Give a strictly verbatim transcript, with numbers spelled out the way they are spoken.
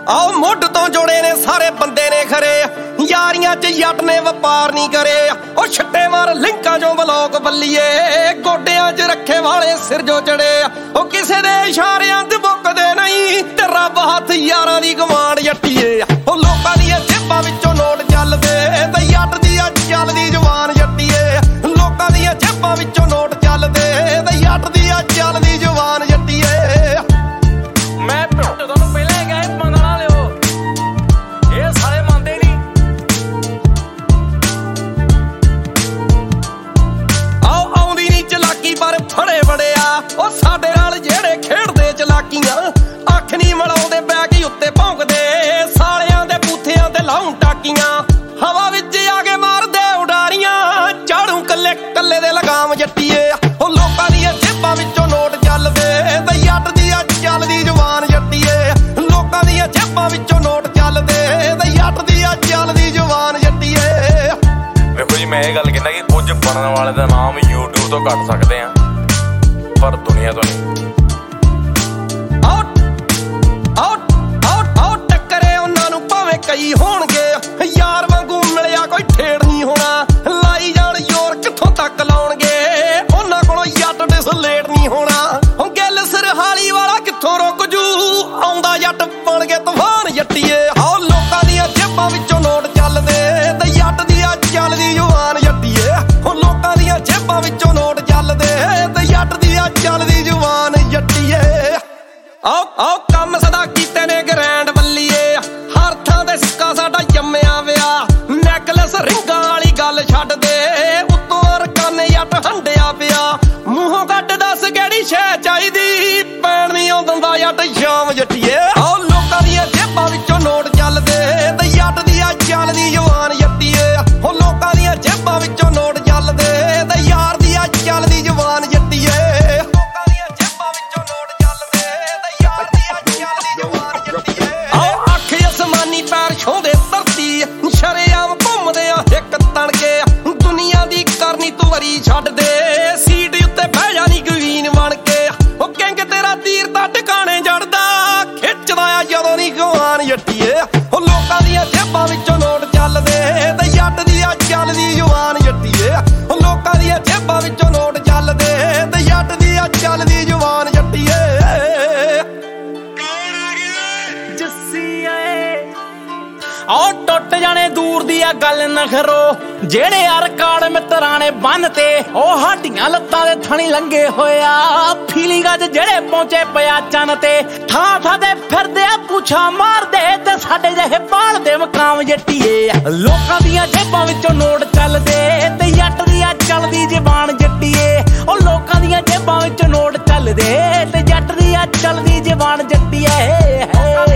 आओ मुठ तो जोड़े ने सारे बंदे ने खरे यारियां च जट ने वपार नहीं करे ओ छट्टे मार लिंका जो बलोक बल्लीए गोडियां च रखे वाले सिर जो चढ़े ओ किसे दे इशारियां च मुकदे नहीं ते रब हथ यारां दी गवांड जट्टीए ओ लोकां दी जेबां विचों नोट चलदे ते जट दी चलदी जुबान जट्टीए लोकां दी जेबां विचों नोट चलदे ते जट दी चलदी जुबान जट्टीए मैं ਤੁਹਾਨੂੰ ਪਹਿਲਾਂ ਹੀ ਕਿਹਾ ਮੰਨ ਨਾ ਲਿਓ ਇਹ ਸਾਰੇ ਮੰਨਦੇ ਨਹੀਂ ਆਓ ਆਉਂਦੀ ਨਹੀਂ ਚਲਾਕੀ ਪਰ ਫੜੇ ਬੜਿਆ ਉਹ ਸਾਡੇ ਨਾਲ ਜਿਹੜੇ ਖੇਡਦੇ ਚਲਾਕੀਆਂ ਅੱਖ ਨਹੀਂ ਮਲਾਉਂਦੇ ਬੈਗ ਉੱਤੇ ਭੌਂਕਦੇ ਸਾਲਿਆਂ ਦੇ ਬੂਥਿਆਂ ਤੇ ਲਾਉਂ ਟਾਕੀਆਂ ਹਵਾ ਵਿੱਚ ਆ ਕੇ ਮਾਰਦੇ ਉਡਾਰੀਆਂ ਝਾੜੂ ਕੱਲੇ ਕੱਲੇ ਦੇ ਲਗਾਮ ਜੱਟੀਏ ਉਹ ਲੋਕਾਂ ਦੀਆਂ ਜੇਬਾਂ ਵਿੱਚੋਂ ਨੋਟ ਚੱਲਦੇ ਤੇ ਜੱਟ ਦੀ ਚੱਲਦੀ ਜ਼ੁਬਾਨ ਜੱਟੀਏ ਲੋਕਾਂ ਦੀਆਂ ਜੇਬਾਂ ਵਿੱਚੋਂ ਨੋਟ ਚੱਲਦੇ ਤੇ ਜੱਟ ਦੀ ਚੱਲਦੀ ਜ਼ੁਬਾਨ ਜੱਟੀਏ ਵੇਖੋ ਜੀ ਮੈਂ ਇਹ ਗੱਲ ਕਹਿੰਦਾ ਕਿ ਕੁਝ ਬਣਨ ਵਾਲੇ ਦਾ ਨਾਮ YouTube ਤੋਂ ਕੱਢ ਸਕਦੇ ਆ ਪਰ ਦੁਨੀਆ ਤੋਂ ਨਹੀਂ ਆਊਟ ਆਊਟ ਆਊਟ ਆਊਟ ਟੱਕਰੇ ਉਹਨਾਂ ਨੂੰ ਭਾਵੇਂ ਕਈ ਹੋਣਗੇ ਯਾਰ ਵਾਂਗੂ ਮਿਲਿਆ ਕੋਈ ਠੇੜ ਨਹੀਂ ਹੋਣਾ ਲਾਈ ਜਾਣ ਜ਼ੋਰ ਕਿੱਥੋਂ ਤੱਕ ਲਾਉਣਗੇ ਉਹਨਾਂ ਕੋਲੋਂ ਜੱਟ ਡਿਸਲੇਟ ਨਹੀਂ ਹੋਣਾ ਹੁਣ ਗੱਲ ਸਰਹਾਲੀ ਵਾਲਾ ਕਿੱਥੋਂ ਰੁਕ ਜੂ ਆਉਂਦਾ ਜੱਟ ਬਣ ਕੇ ਤੂਫਾਨ ਜੱਟੀਏ ਆਓ ਲੋਕਾਂ ਦੀਆਂ ਜੇਬਾਂ ਵਿੱਚੋਂ ਨੋਟ ਚੱਲਦੇ ਤੇ ਜੱਟ ਦੀ ਚੱਲਦੀ ਜ਼ੁਬਾਨ ਜੱਟੀਏ ਹੁਣ ਲੋਕਾਂ ਦੀਆਂ ਜੇਬਾਂ ਵਿੱਚੋਂ ਨੋਟ ਚੱਲਦੇ ਤੇ ਜੱਟ ਦੀ ਚੱਲਦੀ ਜ਼ੁਬਾਨ ਜੱਟੀਏ ਆਓ ਆਓ ਕੰਮ ਸਦਾ ਕੀਤੇ ਨੇ ਗ੍ਰੈਂਡ ਬੱਲੀਏ ਹਰ ਥਾਂ ਤੇ ਸਿੱਕਾ ਸਾਡਾ ਜੰਮਿਆ ਵਿਆ ਨੈਕਲਸ ਰਿੰਗਾਂ ਵਾਲੀ ਗੱਲ ਛੱਡ ਦੇ ਉੱਤੋਂ ਰਕਾਨੇ ਜੱਟ ਹੰਡਿਆ ਪਿਆ ਮੂੰਹੋਂ ਕੱਢ ਦੱਸ ਕਿਹੜੀ ਸ਼ੈ ਚਾਹੀਦੀ ਪੈਣ ਨਹੀਂ ਆਉਂਦਾ ਜੱਟ ਸ਼ਾਮ ਜੱਟੀਏ ਆਓ ਲੋਕਾਂ ਦੀਆਂ ਜੇਬਾਂ ਵਿੱਚੋਂ ਨੋਟ ਚੱਲਦੇ ਤੇ ਜੱਟ ਦੀ ਚੱਲਦੀ ਜ਼ੁਬਾਨ ਜੱਟੀਏ ਹੁਣ ਲੋਕਾਂ ਦੀਆਂ ਜੇਬਾਂ ਵਿੱਚੋਂ ਨੋਟ ਚੱਲਦੇ ਤੇ ਯਾਰ ਦੀ ਚੱਲਦੀ ਜ਼ੁਬਾਨ ਜੱਟੀਏ ਲੋਕਾਂ ਦੀਆਂ ਜੇਬਾਂ ਵਿੱਚੋਂ ਨੋਟ ਚੱਲਦੇ ਤੇ ਯਾਰ ਦੀ ਚੱਲਦੀ ਜ਼ੁਬਾਨ ਜੱਟੀਏ ਆਓ ਅੱਖ ਅਸਮਾਨੀ ਪੈਰ ਛੋਂਦੇ ਧਰਤੀ ਸ਼ਰੇਆਮ ਘੁੰਮਦੇ ਆ ਇੱਕ ਤਣ ਕੇ ਦੁਨੀਆ ਦੀ ਕਰਨੀ ਤੂੰ ਵਰੀ ਛੱਡ ਦੇ ਸੀਟ ਉੱਤੇ ਬਹਿ ਜਾਣੀ ਗਵੀਨ ਬਣ ਕੇ ਉਹ ਕਹਿੰਗੇ ਤੇਰਾ ਤੀਰ ਤਾਂ ਟਿਕਾਣੇ ਜੜਦਾ ਖਿੱਚਦਾ ਆ ਜਦੋਂ ਨਹੀਂ ਗਵਾਨ ਜੱਟੀਏ ਉਹ ਲੋਕਾਂ ਦੀਆਂ ਜੇਬਾਂ ਵਿੱਚੋਂ ਨੋਟ ਚੱਲਦੇ ਤੇ ਜੱਟ ਦੀ ਚੱਲਦੀ ਜ਼ੁਬਾਨ ਜੱਟੀਏ ਉਹ ਲੋਕਾਂ ਦੀਆਂ ਜੇਬਾਂ ਵਿੱਚੋਂ ਨੋਟ ਚੱਲਦੇ ਤੇ ਜੱਟ ਦੀ ਚੱਲਦੀ ਜ਼ੁਬਾਨ ਜੱਟੀਏ ਆਓ ਟੁੱਟ ਜਾਣੇ ਦੂਰ ਦੀ ਆ ਗੱਲ ਨਖਰੋ ਜਿਹੜੇ ਯਾਰ ਕਾੜ ਮਿੱਤਰਾਂ ਨੇ ਬੰਨ ਤੇ ਉਹ ਹੱਡੀਆਂ ਲੱਤਾਂ ਦੇ ਥਣੀ ਲੰਗੇ ਹੋਇਆ ਫੀਲਿੰਗਾਂ 'ਚ ਜਿਹੜੇ ਪਹੁੰਚੇ ਪਿਆ ਚੰਨ ਤੇ ਥਾਂ ਥਾਂ ਤੇ ਫਿਰਦੇ ਆ ਪੁੱਛਾਂ ਮਾਰਦੇ ਤੇ ਸਾਡੇ ਜਿਹੇ ਪਾਲਦੇ ਮਕਾਮ ਜੱਟੀਏ ਲੋਕਾਂ ਦੀਆਂ ਜੇਬਾਂ ਵਿੱਚੋਂ ਨੋਟ ਚੱਲਦੇ ਤੇ ਜੱਟ ਦੀ ਆ ਚੱਲਦੀ ਜ਼ਬਾਨ ਜੱਟੀਏ ਉਹ ਲੋਕਾਂ ਦੀਆਂ ਜੇਬਾਂ ਵਿੱਚੋਂ ਨੋਟ ਚੱਲਦੇ ਤੇ ਜੱਟ ਦੀ ਆ ਚੱਲਦੀ ਜ਼ਬਾਨ ਜੱਟੀਏ